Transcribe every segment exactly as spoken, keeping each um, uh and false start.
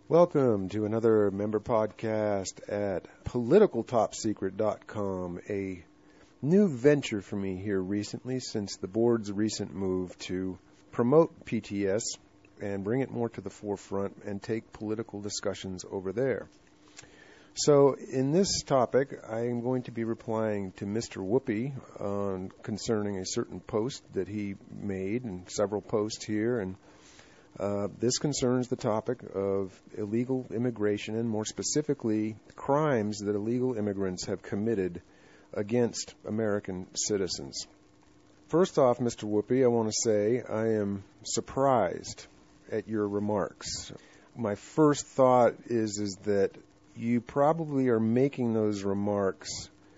Welcome to another member podcast at political top secret dot com, a new venture for me here recently since the board's recent move to promote P T S and bring it more to the forefront and take political discussions over there. So in this topic, I am going to be replying to Mister Whoopi on concerning a certain post that he made, and several posts here, and Uh, this concerns the topic of illegal immigration and, more specifically, crimes that illegal immigrants have committed against American citizens. First off, Mister Whoopi, I want to say I am surprised at your remarks. My first thought is, is that you probably are making those remarks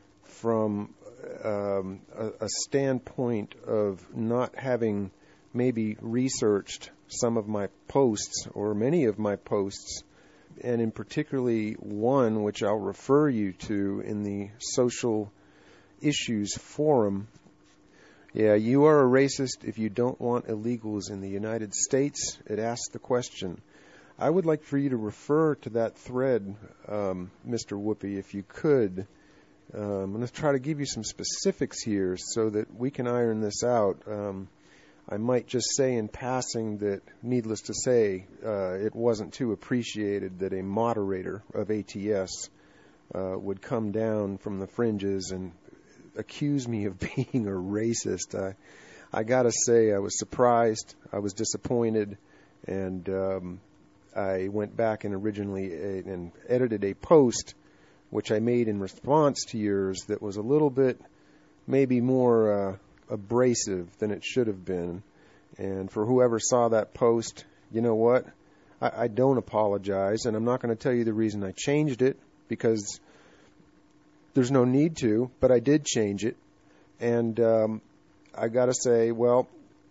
from um, a, a standpoint of not having maybe researched some of my posts or many of my posts, and in particularly one which I'll refer you to in the social issues forum. Yeah, you are a racist if you don't want illegals in the United States. It asks the question. I would like for you to refer to that thread, um, Mister Whoopi, if you could. Um, I'm going to try to give you some specifics here so that we can iron this out. Um, I might just say in passing that, needless to say, uh, it wasn't too appreciated that a moderator of A T S uh, would come down from the fringes and accuse me of being a racist. I, I got to say I was surprised, I was disappointed, and um, I went back and originally uh, and edited a post which I made in response to yours that was a little bit maybe more Uh, abrasive than it should have been. And for whoever saw that post, you know what? I, I don't apologize, and I'm not going to tell you the reason I changed it, because there's no need to, but I did change it. And um, I got to say, well,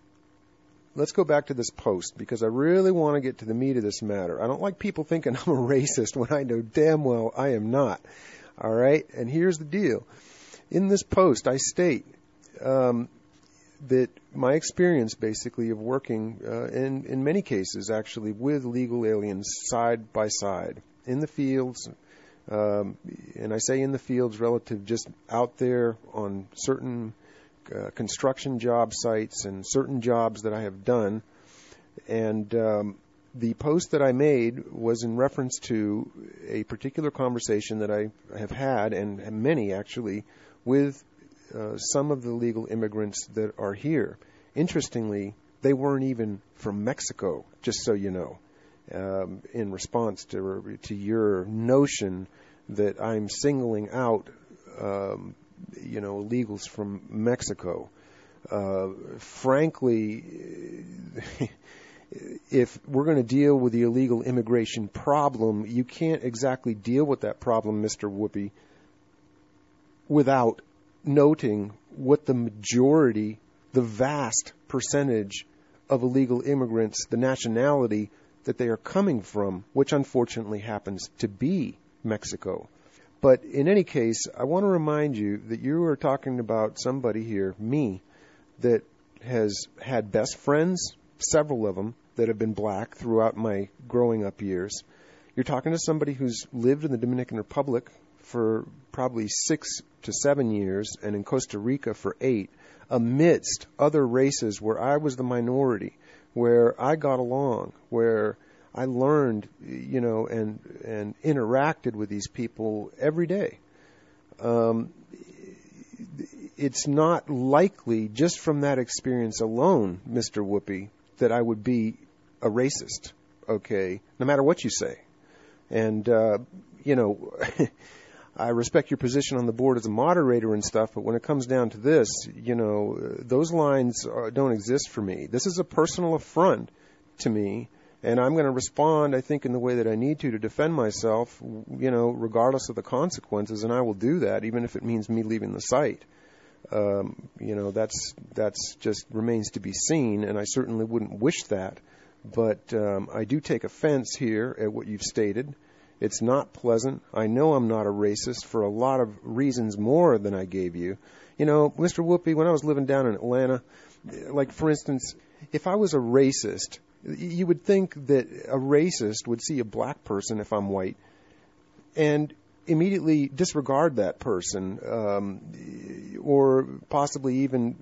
let's go back to this post, because I really want to get to the meat of this matter. I don't like people thinking I'm a racist when I know damn well I am not. All right? And here's the deal. In this post, I state Um, that my experience, basically, of working uh, in, in many cases, actually, with legal aliens side by side in the fields, um, and I say in the fields relative just out there on certain uh, construction job sites and certain jobs that I have done. And um, the post that I made was in reference to a particular conversation that I have had, and many actually, with Uh, some of the legal immigrants that are here. Interestingly, they weren't even from Mexico, just so you know, um, in response to to your notion that I'm singling out, um, you know, illegals from Mexico. Uh, frankly, if we're going to deal with the illegal immigration problem, you can't exactly deal with that problem, Mister Whoopi, without noting what the majority, the vast percentage of illegal immigrants, the nationality that they are coming from, which unfortunately happens to be Mexico. But in any case, I want to remind you that you are talking about somebody here, me, that has had best friends, several of them, that have been black throughout my growing up years. You're talking to somebody who's lived in the Dominican Republic for probably six to seven years, and in Costa Rica for eight, amidst other races where I was the minority, where I got along, where I learned, you know, and and interacted with these people every day. Um, it's not likely, just from that experience alone, Mister Whoopi, that I would be a racist, okay, no matter what you say. And, uh, you know, I respect your position on the board as a moderator and stuff, but when it comes down to this, you know, those lines are, don't exist for me. This is a personal affront to me, and I'm going to respond, I think, in the way that I need to to defend myself, you know, regardless of the consequences, and I will do that, even if it means me leaving the site. Um, you know, that's that's just remains to be seen, and I certainly wouldn't wish that. But um, I do take offense here at what you've stated. It's not pleasant. I know I'm not a racist for a lot of reasons more than I gave you. You know, Mister Whoopi, when I was living down in Atlanta, like, for instance, if I was a racist You would think that a racist would see a black person, if I'm white, and immediately disregard that person, um, or possibly even,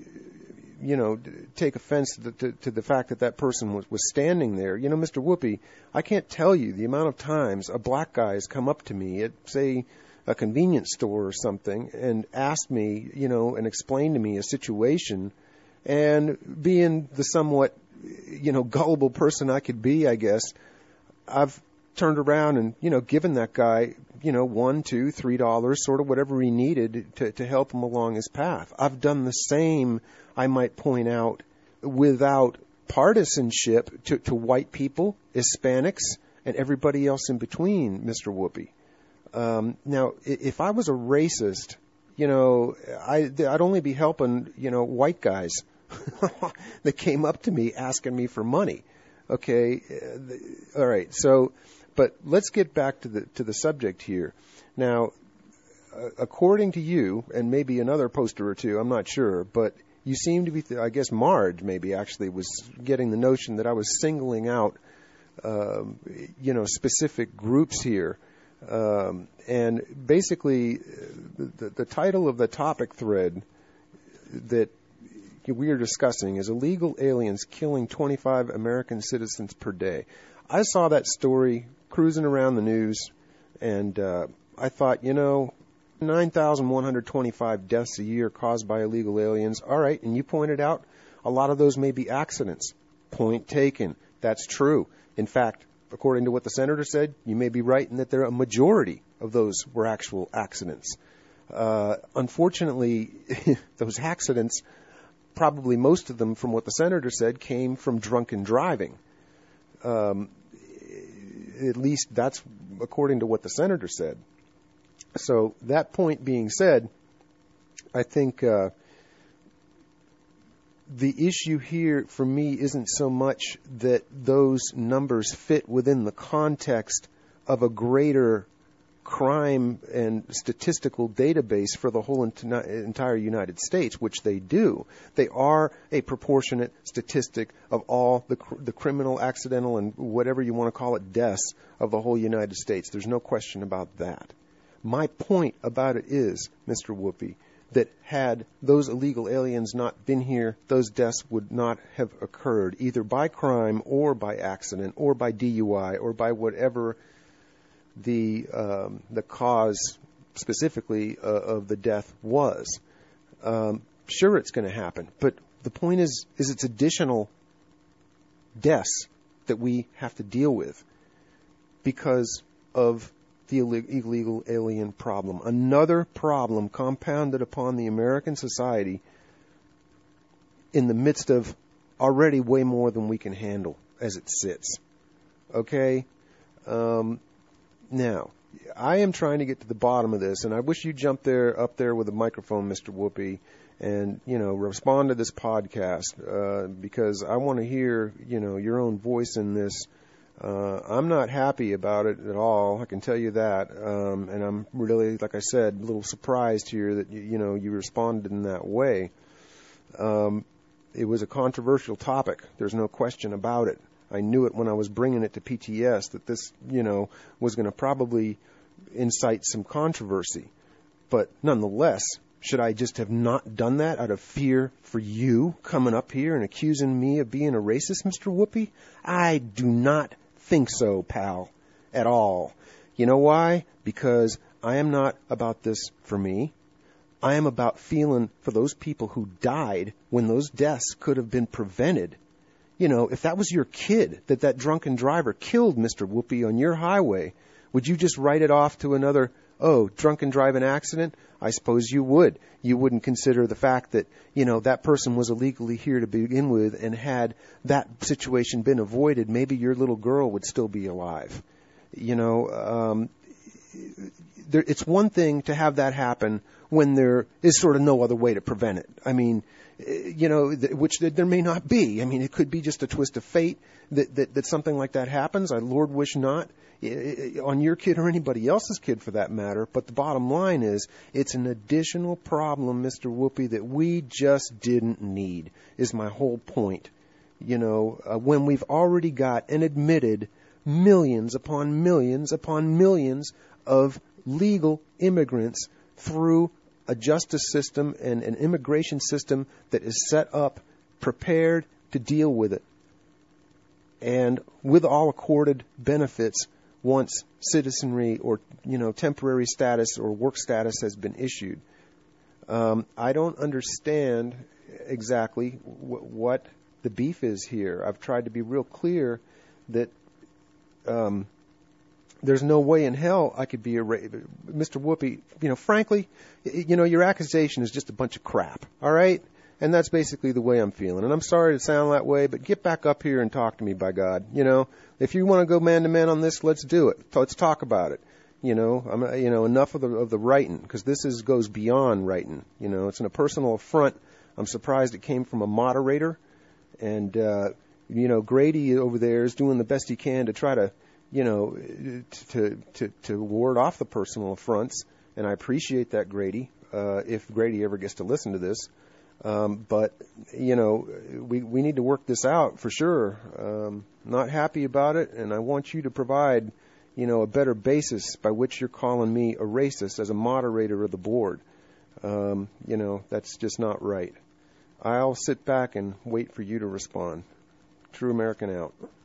you know, take offense to the, to, to the fact that that person was, was standing there. You know, Mister Whoopi, I can't tell you the amount of times a black guy has come up to me at, say, a convenience store or something and asked me, you know, and explained to me a situation, and being the somewhat, you know, gullible person I could be, I guess, I've turned around and, you know, given that guy, you know, one, two, three dollars, sort of whatever he needed to, to help him along his path. I've done the same, I might point out, without partisanship to, to white people, Hispanics, and everybody else in between, Mister Whoopi. Um, now, if I was a racist, you know, I, I'd only be helping, you know, white guys that came up to me asking me for money. Okay, all right. So, but let's get back to the to the subject here. Now, uh, according to you, and maybe another poster or two, I'm not sure, but you seem to be, th- I guess Marge maybe actually was getting the notion that I was singling out, um, you know, specific groups here. Um, and basically, the, the title of the topic thread that we are discussing is illegal aliens killing twenty-five American citizens per day. I saw that story cruising around the news, and uh, I thought, you know, nine thousand one hundred twenty-five deaths a year caused by illegal aliens. All right, and you pointed out a lot of those may be accidents. Point taken. That's true. In fact, according to what the senator said, you may be right in that there are a majority of those were actual accidents. Uh, unfortunately, those accidents, probably most of them, from what the senator said, came from drunken driving. Um, at least that's according to what the senator said. So that point being said, I think uh, the issue here for me isn't so much that those numbers fit within the context of a greater crime and statistical database for the whole entire United States, which they do. They are a proportionate statistic of all the, cr- the criminal, accidental, and whatever you want to call it, deaths of the whole United States. There's no question about that. My point about it is, Mister Whoopi, that had those illegal aliens not been here, those deaths would not have occurred, either by crime or by accident or by D U I or by whatever the um, the cause specifically uh, of the death was. Um, sure, it's going to happen, but the point is, is it's additional deaths that we have to deal with because of the illegal alien problem. Another problem compounded upon the American society in the midst of already way more than we can handle as it sits. Okay? Um, now, I am trying to get to the bottom of this, and I wish you jumped there, up there with a microphone, Mister Whoopi, and, you know, respond to this podcast, uh, because I want to hear, you know, your own voice in this. Uh, I'm not happy about it at all, I can tell you that, um, and I'm really, like I said, a little surprised here that, you, you know, you responded in that way. Um, it was a controversial topic. There's no question about it. I knew it when I was bringing it to P T S that this, you know, was going to probably incite some controversy. But nonetheless, should I just have not done that out of fear for you coming up here and accusing me of being a racist, Mister Whoopi? I do not think so, pal, at all. You know why? Because I am not about this for me. I am about feeling for those people who died when those deaths could have been prevented. You know, if that was your kid that that drunken driver killed, Mister Whoopi, on your highway, would you just write it off to another, oh, drunken driving accident? I suppose you would. You wouldn't consider the fact that, you know, that person was illegally here to begin with, and had that situation been avoided, maybe your little girl would still be alive. You know, um, there, it's one thing to have that happen when there is sort of no other way to prevent it. I mean, you know, which there may not be. I mean, it could be just a twist of fate that, that, that something like that happens. I Lord wish not on your kid or anybody else's kid for that matter. But the bottom line is it's an additional problem, Mister Whoopi, that we just didn't need, is my whole point. you know, uh, when we've already got and admitted millions upon millions upon millions of legal immigrants through a justice system and an immigration system that is set up, prepared to deal with it, and with all accorded benefits once citizenry or, you know, temporary status or work status has been issued. Um, I don't understand exactly w- what the beef is here. I've tried to be real clear that um, there's no way in hell I could be a ra- Mister Whoopi. You know, frankly, you know, your accusation is just a bunch of crap. All right, and that's basically the way I'm feeling. And I'm sorry to sound that way, but get back up here and talk to me, by God. You know, if you want to go man to man on this, let's do it. Let's talk about it. You know, I'm, you know, enough of the of the writing, because this is goes beyond writing. You know, it's in a personal affront. I'm surprised it came from a moderator, and uh, you know, Grady over there is doing the best he can to try to, you know, to to to ward off the personal affronts, and I appreciate that, Grady. Uh, if Grady ever gets to listen to this, um, but you know, we we need to work this out for sure. Um, not happy about it, and I want you to provide, you know, a better basis by which you're calling me a racist as a moderator of the board. Um, you know, that's just not right. I'll sit back and wait for you to respond. True American out.